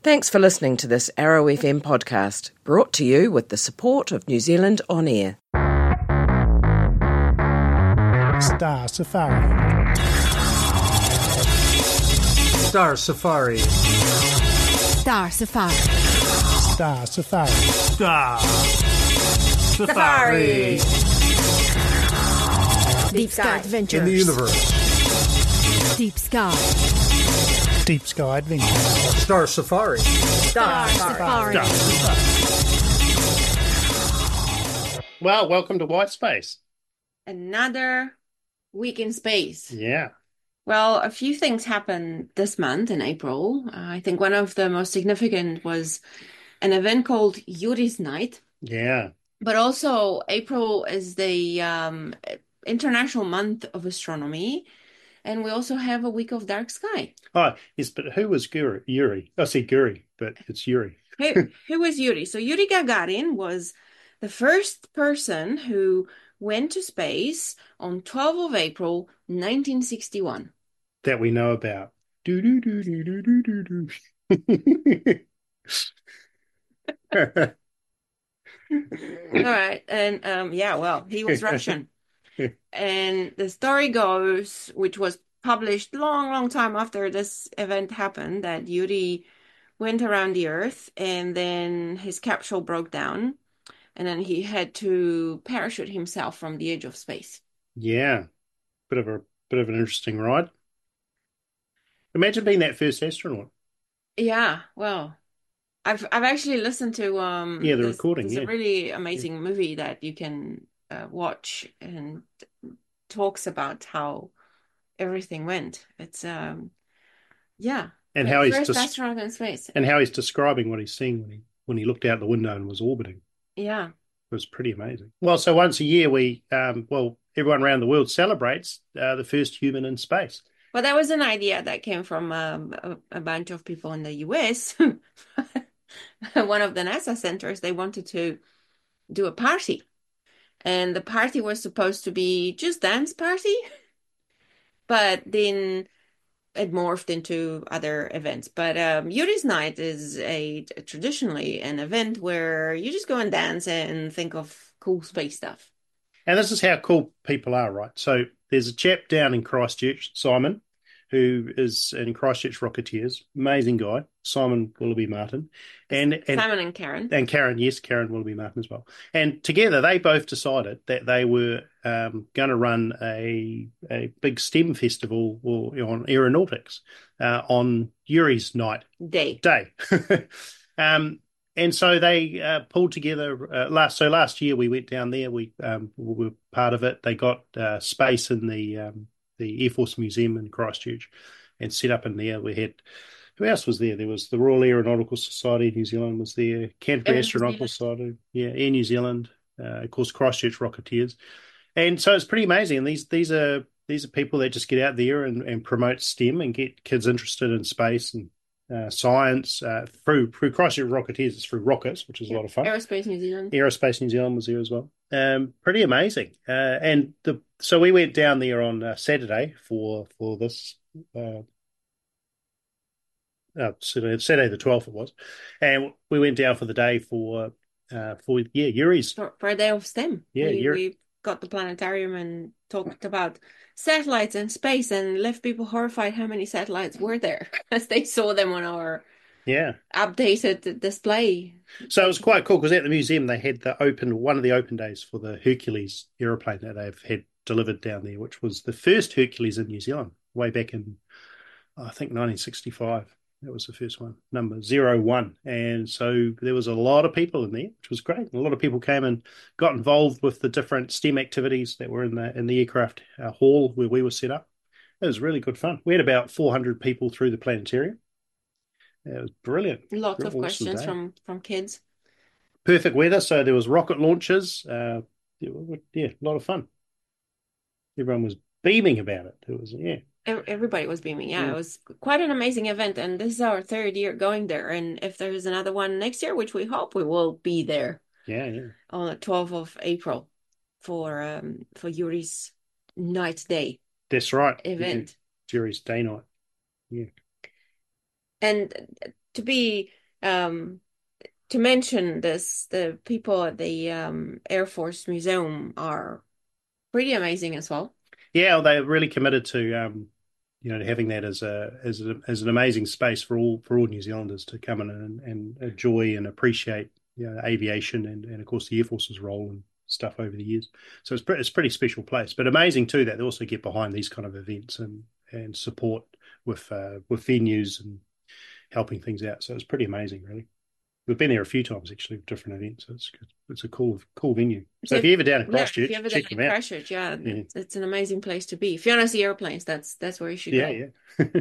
Thanks for listening to this Arrow FM podcast, brought to you with the support of New Zealand On Air. Star Safari. Star Safari. Star Safari. Star Safari. Star Safari. Deep Sky Adventures. In the universe. Deep Sky. Deep Sky Adventures. Star Safari. Star Safari. Well, welcome to White Space. Another week in space. Yeah. Well, a few things happened this month in April. I think one of the most significant was an event called Yuri's Night. Yeah. But also, April is the International Month of Astronomy. And we also have a week of dark sky. Oh, yes, but who was Yuri? I see Guri, but it's Yuri. Who was Yuri? So Yuri Gagarin was the first person who went to space on 12th of April, 1961. That we know about. Do do do do do do do do. All right. And well, he was Russian. And the story goes, which was published long time after this event happened, that Yuri went around the Earth and then his capsule broke down. And then he had to parachute himself from the edge of space. Yeah. Bit of an interesting ride. Imagine being that first astronaut. Yeah, well, I've actually listened to the recording. There's a really amazing movie that you can watch and talks about how everything went. It's and how he's first astronaut in space, and how he's describing what he's seeing when he looked out the window and was orbiting. Yeah, it was pretty amazing. Well, so once a year we everyone around the world celebrates the first human in space. Well, that was an idea that came from a bunch of people in the US. One of the NASA centers, they wanted to do a party. And the party was supposed to be just dance party. But then it morphed into other events. But Yuri's Night is traditionally an event where you just go and dance and think of cool space stuff. And this is how cool people are, right? So there's a chap down in Christchurch, Simon, who is in Christchurch Rocketeers. Amazing guy, Simon Willoughby Martin. And Simon and Karen. And Karen, yes, Karen Willoughby Martin as well. And together they both decided that they were going to run a big STEM festival on aeronautics on Yuri's Night. Day. And so they pulled together last year we went down there. We were part of it. They got space in the Air Force Museum in Christchurch and set up in there. We had, who else was there? There was the Royal Aeronautical Society of New Zealand was there, Canterbury Astronautical Society, Air New Zealand, of course Christchurch Rocketeers. And so it's pretty amazing. And these are people that just get out there and promote STEM and get kids interested in space and science through Christchurch Rocketeers. It's through rockets, which is a lot of fun. Aerospace New Zealand was there as well. Pretty amazing. So we went down there on Saturday for this Saturday the 12th it was, and we went down for the day for Yuri's for a day of STEM. Yeah, we got the planetarium and talked about satellites and space and left people horrified how many satellites were there as they saw them on our updated display. So it was quite cool because at the museum they had one of the open days for the Hercules aeroplane that they've had delivered down there, which was the first Hercules in New Zealand way back in I think 1965. That was the first one, number 01. And so there was a lot of people in there, which was great. A lot of people came and got involved with the different STEM activities that were in the aircraft hall where we were set up. It was really good fun. We had about 400 people through the planetarium. It was brilliant. Lots of questions from kids. Perfect weather, so there was rocket launches. A lot of fun. Everyone was beaming about it. It was, Everybody was beaming. It was quite an amazing event, and this is our third year going there. And if there's another one next year, which we hope, we will be there. On the 12th of April for Yuri's Night Day. That's right. Event. Yuri's Day Night. Yeah. And to be to mention this, the people at the Air Force Museum are pretty amazing as well. Yeah, they're really committed to having that as an amazing space for all New Zealanders to come in and enjoy and appreciate aviation and of course the Air Force's role and stuff over the years. So it's a pretty special place, but amazing too that they also get behind these kind of events and support with venues and helping things out. So it's pretty amazing, really. We've been there a few times actually with different events. So it's a cool venue. So if you're ever down in Christchurch, check them out. Christchurch, it's an amazing place to be. If you want to see airplanes, that's where you should go. Yeah.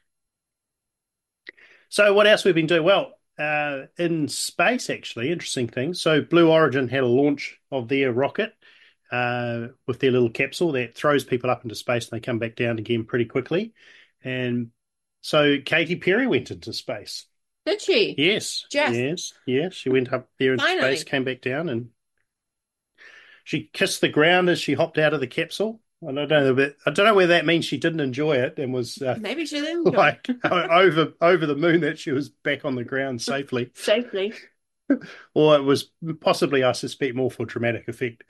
So what else we've been doing? Well, in space, actually, interesting thing. So Blue Origin had a launch of their rocket with their little capsule that throws people up into space and they come back down again pretty quickly. And so Katy Perry went into space. Did she? Yes. Yes. Yes. She went up there into space, came back down, and she kissed the ground as she hopped out of the capsule. I don't know whether that means she didn't enjoy it and was maybe she didn't like over the moon that she was back on the ground safely. Or it was possibly, I suspect, more for dramatic effect.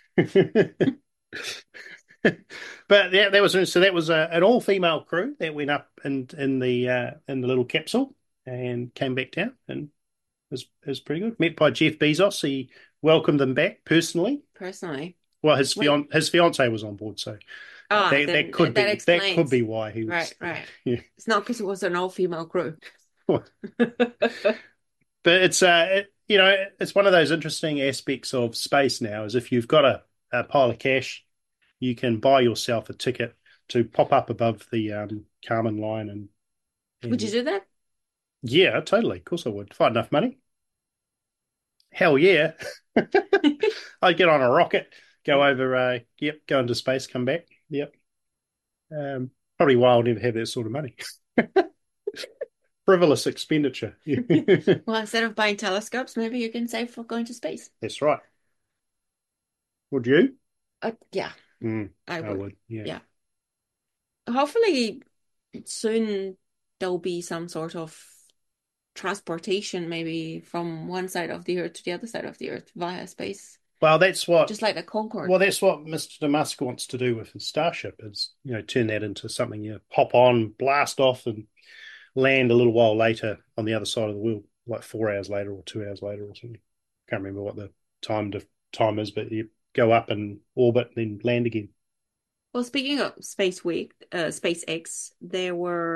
But yeah, that was an all-female crew that went up in the little capsule and came back down, and it was pretty good. Met by Jeff Bezos, he welcomed them back personally. Well, his fiance was on board, so that could be why he was right. Yeah. It's not because it was an all-female crew. But it's it's one of those interesting aspects of space now. Is if you've got a pile of cash, you can buy yourself a ticket to pop up above the Kármán line. And would you do that? Yeah, totally. Of course I would. If I had enough money. Hell yeah. I'd get on a rocket, go over, go into space, come back. Yep. Probably why I'll never have that sort of money. Frivolous expenditure. Well, instead of buying telescopes, maybe you can save for going to space. That's right. Would you? Yeah. I would. Yeah. Hopefully soon there'll be some sort of transportation, maybe from one side of the earth to the other side of the earth via space. Well, that's what, just like the Concorde. Well, that's what Mr. Musk wants to do with his Starship, is turn that into something you hop on, blast off, and land a little while later on the other side of the world, like 4 hours later or 2 hours later or something. Can't remember what the time is, but you go up and orbit and then land again. Well, speaking of SpaceX, there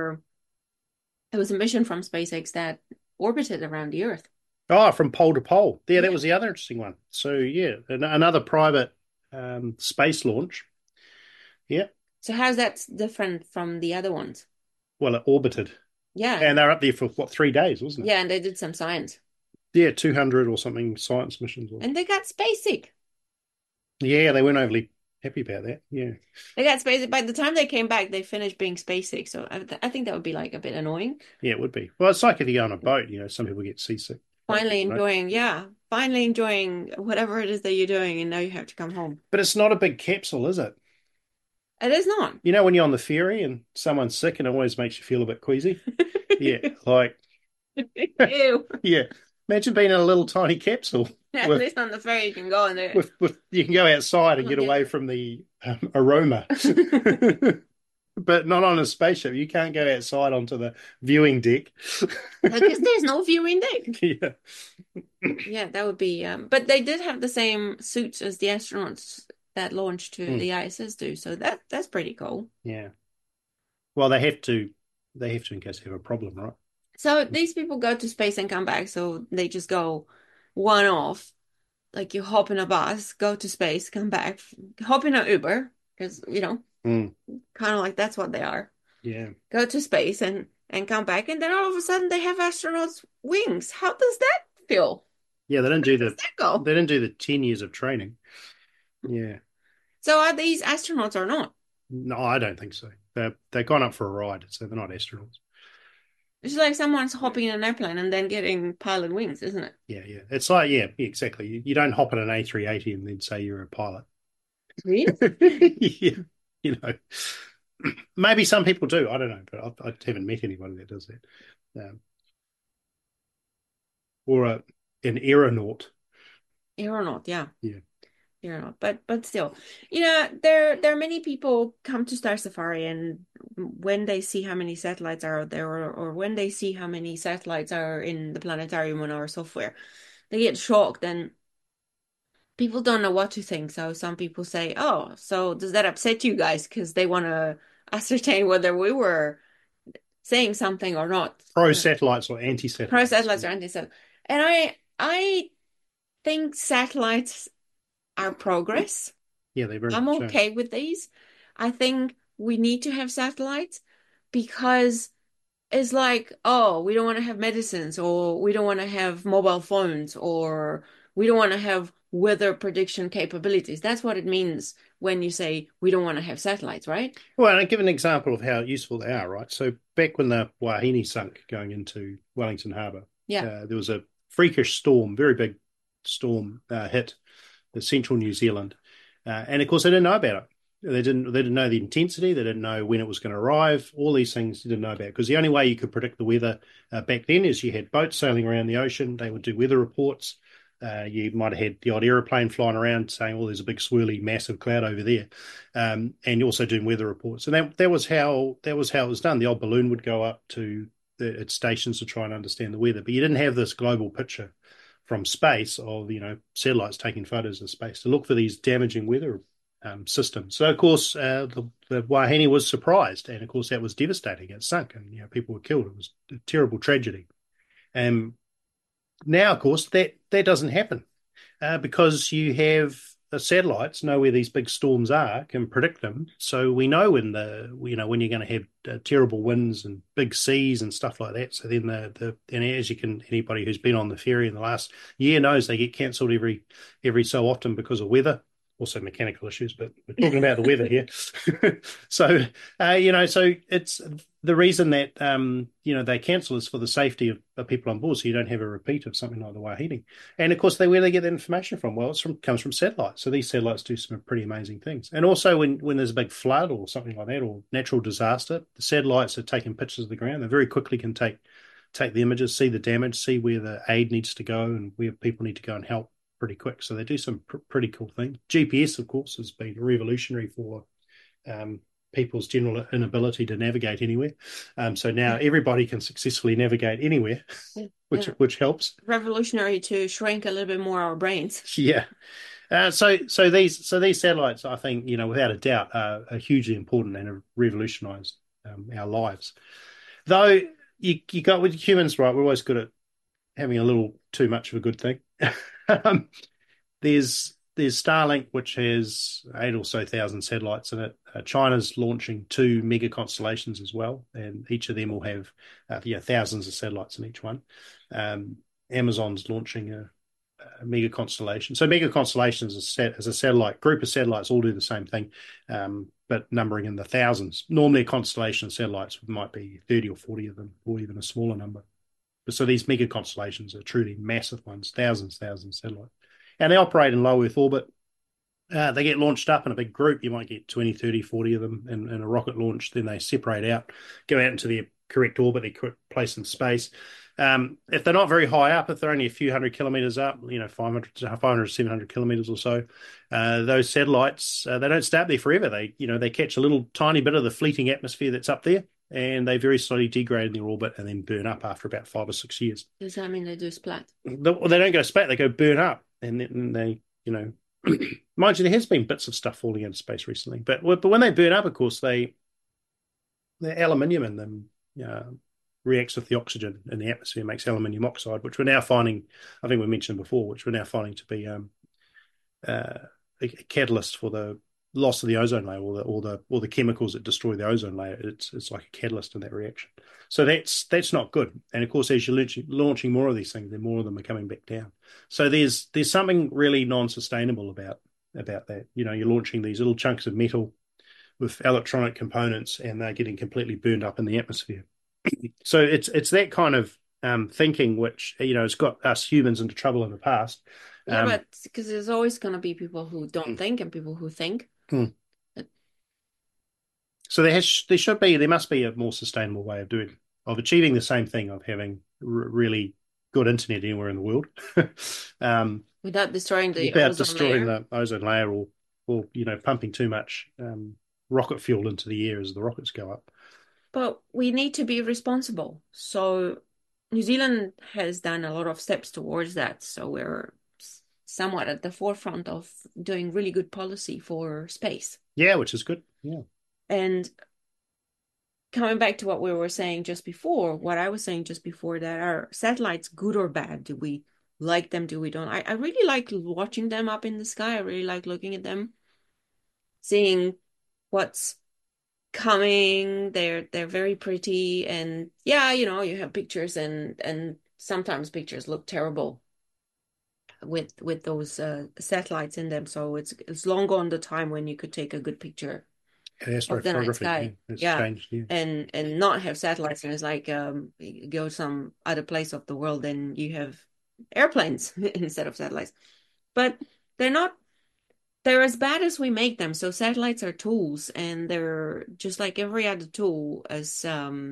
was a mission from SpaceX that orbited around the Earth. Oh, from pole to pole. Yeah, that was the other interesting one. So, yeah, another private space launch. Yeah. So how's that different from the other ones? Well, it orbited. Yeah. And they're up there for, 3 days, wasn't it? Yeah, and they did some science. Yeah, 200 or something science missions. And they got space sick. Yeah, they weren't overly happy about that. Yeah. They got space sick. By the time they came back, they finished being space sick. So I think that would be like a bit annoying. Yeah, it would be. Well, it's like if you go on a boat, some people get seasick. Finally enjoying whatever it is that you're doing, and now you have to come home. But it's not a big capsule, is it? It is not. When you're on the ferry and someone's sick, and it always makes you feel a bit queasy. Yeah, like... Ew. Yeah. Imagine being in a little tiny capsule. At least on the ferry you can go in there. You can go outside and get away from the aroma. But not on a spaceship. You can't go outside onto the viewing deck. Because there's no viewing deck. Yeah. Yeah, that would be... but they did have the same suits as the astronauts that launched to the ISS do. So that's pretty cool. Yeah. Well, they have to in case they have a problem, right? So these people go to space and come back. So they just go one off. Like you hop in a bus, go to space, come back, hop in an Uber, because, kind of like that's what they are. Yeah. Go to space and come back. And then all of a sudden they have astronauts' wings. How does that feel? Yeah, they didn't do How does that go? They didn't do the 10 years of training. Yeah. So are these astronauts or not? No, I don't think so. They've gone up for a ride, so they're not astronauts. It's like someone's hopping in an airplane and then getting pilot wings, isn't it? Yeah. It's like, yeah, exactly. You don't hop in an A380 and then say you're a pilot. Really? Yeah. Maybe some people do. I don't know, but I haven't met anybody that does that. or an aeronaut. Aeronaut, yeah. Yeah. Aeronaut. But still, there are many people come to Star Safari, and when they see how many satellites are out there, or when they see how many satellites are in the planetarium on our software, they get shocked, and people don't know what to think. So some people say, "Oh, so does that upset you guys?" Because they want to ascertain whether we were saying something or not. Pro satellites or anti satellites? Pro satellites or anti satellites. And I think satellites are progress. Yeah, they're very I'm much so. okay with these. I think we need to have satellites because it's like, oh, we don't want to have medicines, or we don't want to have mobile phones, or we don't want to have weather prediction capabilities. That's what it means when you say we don't want to have satellites, right? Well, I'll give an example of how useful they are, right? So back when the Wahine sunk going into Wellington Harbour, Yeah. there was a freakish storm, very big storm hit the central New Zealand. And of course, they didn't know about it. They didn't know the intensity. They didn't know when it was going to arrive. All these things they didn't know about, because the only way you could predict the weather back then is you had boats sailing around the ocean. They would do weather reports. You might have had the odd aeroplane flying around saying, "Oh, there's a big swirly, massive cloud over there," and you're also doing weather reports. And that was how it was done. The old balloon would go up to its stations to try and understand the weather, but you didn't have this global picture from space of satellites taking photos of space to look for these damaging weather systems. So of course the Wahine was surprised, and of course that was devastating. It sunk, and people were killed. It was a terrible tragedy. Now of course that doesn't happen because you have the satellites know where these big storms are, can predict them. So we know when when you're going to have terrible winds and big seas and stuff like that. So then and as anybody who's been on the ferry in the last year knows, they get cancelled every so often because of weather. Also mechanical issues, but we're talking about the weather here. So so it's the reason that they cancel is for the safety of people on board, so you don't have a repeat of something like the Wahine. And of course, where they get that information from? Well, comes from satellites. So these satellites do some pretty amazing things. And also when there's a big flood or something like that, or natural disaster, the satellites are taking pictures of the ground. They very quickly can take the images, see the damage, see where the aid needs to go, and where people need to go and help pretty quick. So they do some pretty cool things. GPS, of course, has been revolutionary for people's general inability to navigate anywhere. So now everybody can successfully navigate anywhere, which helps. Revolutionary to shrink a little bit more our brains. Yeah. So these satellites, I think, without a doubt, are hugely important and have revolutionised our lives. Though you got with humans, right? We're always good at having a little too much of a good thing. There's Starlink, which has 8,000 or so satellites in it. China's launching 2 mega constellations as well, and each of them will have thousands of satellites in each one. Amazon's launching a mega constellation. So mega constellations is a satellite group of satellites all do the same thing, but numbering in the thousands. Normally a constellation of satellites might be 30 or 40 of them, or even a smaller number. So these mega constellations are truly massive ones, thousands of satellites. And they operate in low Earth orbit. They get launched up in a big group. You might get 20, 30, 40 of them in a rocket launch. Then they separate out, go out into their correct orbit, their correct place in space. If they're not very high up, if they're only a few hundred kilometers up, 500, 700 kilometers or so, those satellites, they don't stay up there forever. They catch a little tiny bit of the fleeting atmosphere that's up there, and they very slowly degrade in their orbit and then burn up after about 5 or 6 years. Does that mean they do splat? They don't go splat, they go burn up. And then they, mind you, there has been bits of stuff falling into space recently. But when they burn up, of course, the aluminium in them reacts with the oxygen in the atmosphere, makes aluminium oxide, which we're now finding, I think we mentioned before, which we're now finding to be a catalyst for the loss of the ozone layer, or the chemicals that destroy the ozone layer. It's like a catalyst in that reaction. So that's not good. And of course, as you're launching more of these things, then more of them are coming back down. So there's something really non-sustainable about that. You're launching these little chunks of metal with electronic components, and they're getting completely burned up in the atmosphere. So it's that kind of thinking which has got us humans into trouble in the past. Yeah, but because there's always going to be people who don't think and people who think. So there must be a more sustainable way of achieving the same thing, of having really good internet anywhere in the world. Without destroying the Without ozone destroying layer. the ozone layer or pumping too much rocket fuel into the air as the rockets go up. But we need to be responsible. So New Zealand has done a lot of steps towards that. So we're somewhat at the forefront of doing really good policy for space. Yeah, which is good. Yeah. And coming back to what we were saying just before, what I was saying just before, that are satellites good or bad? Do we like them? Do we don't? I really like watching them up in the sky. I really like looking at them, seeing what's coming. They're very pretty, and yeah, you have pictures, and sometimes pictures look terrible with those satellites in them. So it's long gone the time when you could take a good picture of the night sky. It's Yeah. changed. Yeah. And not have satellites, and it's like you go some other place of the world and you have airplanes instead of satellites. But they're as bad as we make them. So satellites are tools, and they're just like every other tool as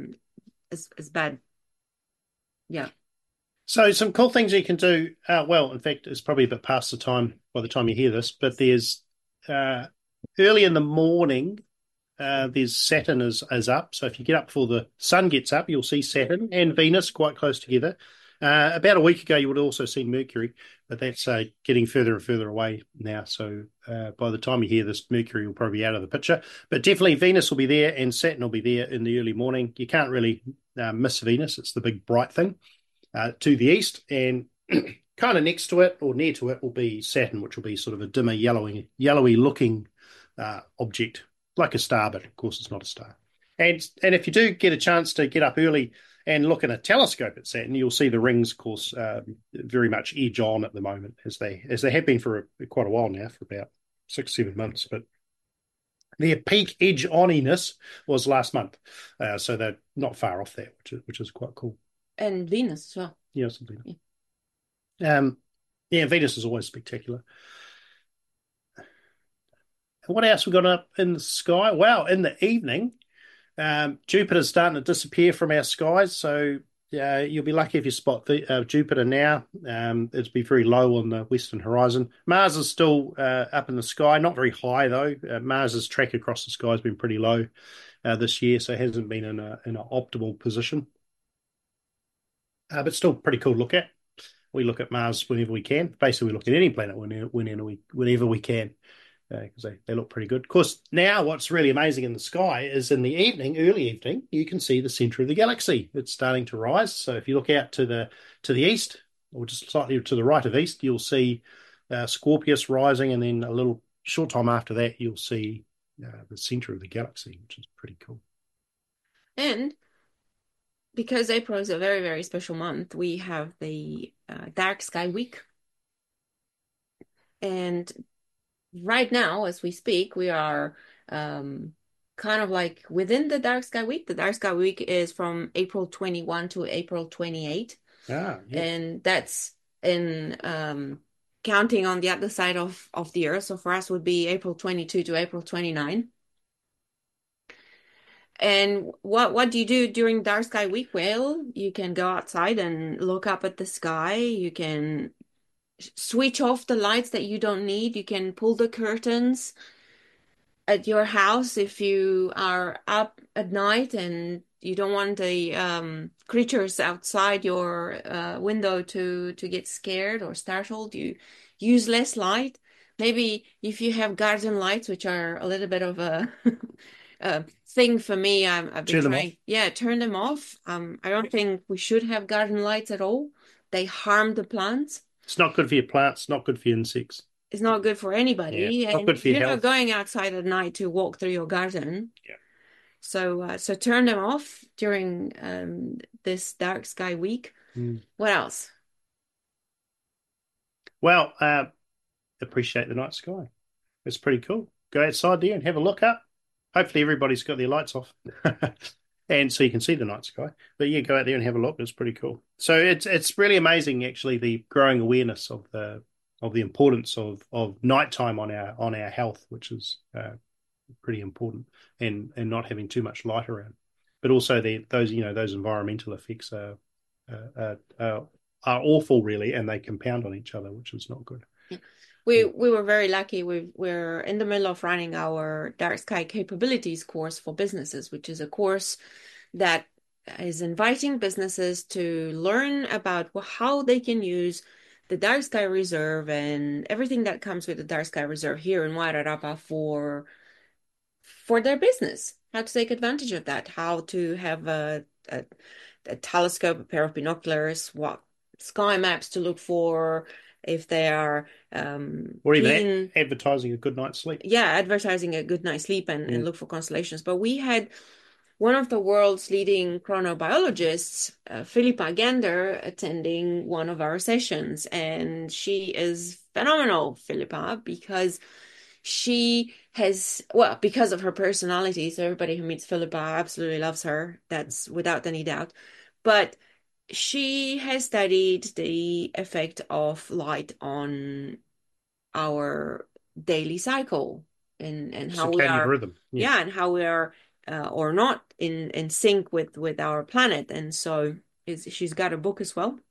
bad. Yeah. So some cool things you can do. Well, in fact, it's probably a bit past the time by the time you hear this, but there's early in the morning, there's Saturn is up. So if you get up before the sun gets up, you'll see Saturn and Venus quite close together. About a week ago, you would also see Mercury, but that's getting further and further away now. So by the time you hear this, Mercury will probably be out of the picture. But definitely Venus will be there and Saturn will be there in the early morning. You can't really miss Venus. It's the big bright thing to the east. And kind of next to it or near to it will be Saturn, which will be sort of a dimmer yellowy looking object, like a star, but of course it's not a star. And if you do get a chance to get up early and look in a telescope at Saturn, you'll see the rings, of course, very much edge on at the moment, as they have been for quite a while now, for about 6-7 months. But their peak edge oniness was last month, so they're not far off that, which is quite cool. And Venus as well. Yeah, something. Yeah, Venus is always spectacular. What else we got up in the sky? Well, in the evening, Jupiter's starting to disappear from our skies, so you'll be lucky if you spot Jupiter now. It'll be very low on the western horizon. Mars is still up in the sky, not very high though. Mars's track across the sky has been pretty low this year, so it hasn't been in an optimal position. But still pretty cool to look at. We look at Mars whenever we can. Basically, we look at any planet whenever we can, because they look pretty good. Of course, now what's really amazing in the sky is in the evening, early evening, you can see the center of the galaxy. It's starting to rise. So if you look out to the east, or just slightly to the right of east, you'll see Scorpius rising, and then a little short time after that, you'll see the center of the galaxy, which is pretty cool. And because April is a very, very special month, we have the Dark Sky Week. And right now, as we speak, we are kind of like within the Dark Sky Week. The Dark Sky Week is from April 21 to April 28. Yeah. And that's in counting on the other side of the Earth. So for us would be April 22 to April 29. And what do you do during Dark Sky Week? Well, you can go outside and look up at the sky. You can switch off the lights that you don't need. You can pull the curtains at your house if you are up at night and you don't want the creatures outside your window to get scared or startled. You use less light. Maybe if you have garden lights, which are a little bit of a thing for me, I've been trying. Yeah, turn them off. I don't think we should have garden lights at all. They harm the plants. It's not good for your plants, not good for your insects. It's not good for anybody. Yeah, not and good for your you're health. not going outside at night to walk through your garden. Yeah. So turn them off during this Dark Sky Week. What else? Well, appreciate the night sky. It's pretty cool. Go outside there and have a look up. Hopefully everybody's got their lights off. And so you can see the night sky. But yeah, go out there and have a look. It's pretty cool. So it's really amazing, actually, the growing awareness of the importance of nighttime on our health, which is pretty important, and not having too much light around. But also those environmental effects are are awful, really, and they compound on each other, which is not good. We were very lucky. We're in the middle of running our Dark Sky Capabilities course for businesses, which is a course that is inviting businesses to learn about how they can use the Dark Sky Reserve and everything that comes with the Dark Sky Reserve here in Wairarapa for their business. How to take advantage of that, how to have a telescope, a pair of binoculars, what sky maps to look for, if they are or even advertising a good night's sleep. Yeah, advertising a good night's sleep and look for constellations. But we had one of the world's leading chronobiologists, Philippa Gander, attending one of our sessions. And she is phenomenal, Philippa, because she has, well, because of her personality. So everybody who meets Philippa absolutely loves her. That's without any doubt. But she has studied the effect of light on our daily cycle and how we are rhythm. Yeah, and how we are or not in sync with our planet. And so she's got a book as well.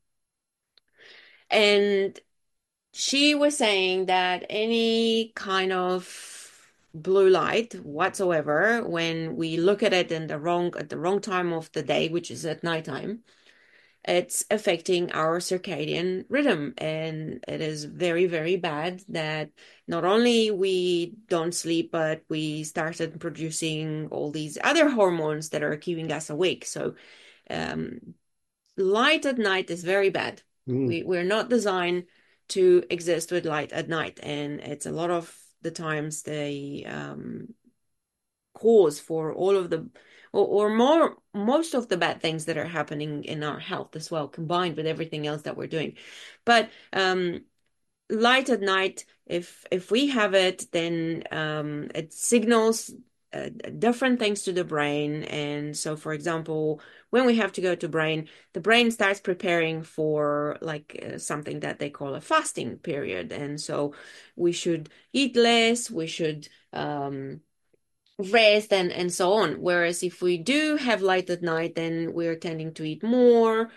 And she was saying that any kind of blue light whatsoever, when we look at it at the wrong time of the day, which is at nighttime, it's affecting our circadian rhythm, and it is very, very bad that not only we don't sleep, but we started producing all these other hormones that are keeping us awake. So light at night is very bad. We're not designed to exist with light at night, and it's a lot of the times the cause for all of the most of the bad things that are happening in our health as well, combined with everything else that we're doing. But light at night, if we have it, then it signals different things to the brain. And so, for example, when we have to go to the brain starts preparing for something that they call a fasting period. And so we should eat less, we should rest and so on. Whereas if we do have light at night, then we're tending to eat more,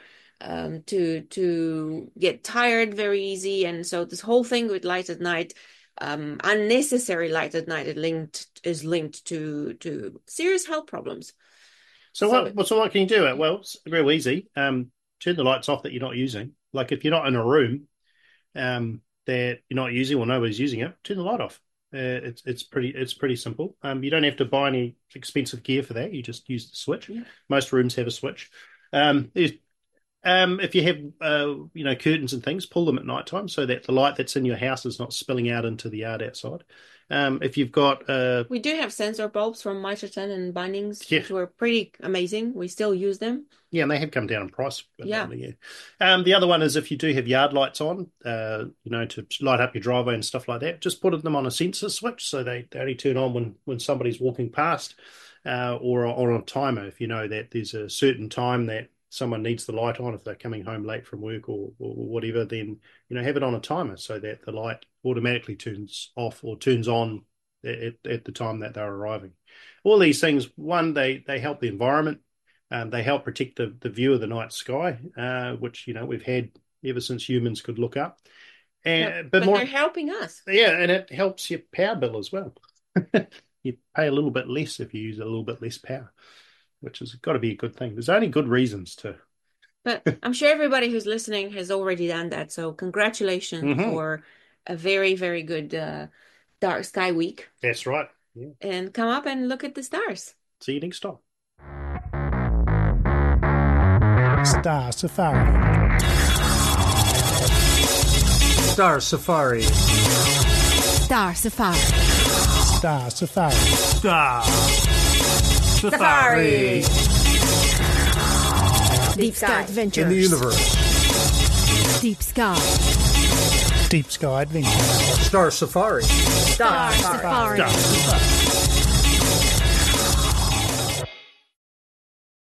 to get tired very easy. And so this whole thing with light at night, unnecessary light at night, is linked to serious health problems. So what can you do? Well, it's real easy. Turn the lights off that you're not using. Like if you're not in a room that you're not using or nobody's using it, turn the light off. It's pretty simple. You don't have to buy any expensive gear for that. You just use the switch. Yeah. Most rooms have a switch. If you have curtains and things, pull them at night time so that the light that's in your house is not spilling out into the yard outside. If you've got we do have sensor bulbs from Mitchelton and Bunnings, which were pretty amazing. We still use them. Yeah, and they have come down in price. Yeah. The other one is if you do have yard lights on, to light up your driveway and stuff like that, just put them on a sensor switch so they only turn on when somebody's walking past, or on a timer if you know that there's a certain time that someone needs the light on. If they're coming home late from work or whatever, then have it on a timer so that the light automatically turns off or turns on at the time that they're arriving. All these things, one, they help the environment. They help protect the view of the night sky, which we've had ever since humans could look up. But they're helping us. Yeah, and it helps your power bill as well. You pay a little bit less if you use a little bit less power, which has got to be a good thing. There's only good reasons to. But I'm sure everybody who's listening has already done that. So congratulations for a very, very good dark sky week. That's right. Yeah. And come up and look at the stars. See you next time. Star Safari. Star Safari. Star Safari. Star Safari. Star Safari. Deep Sky Adventures. In the universe. Deep Sky. Deep Sky Adventures. Star Safari. Star Safari. Star Safari.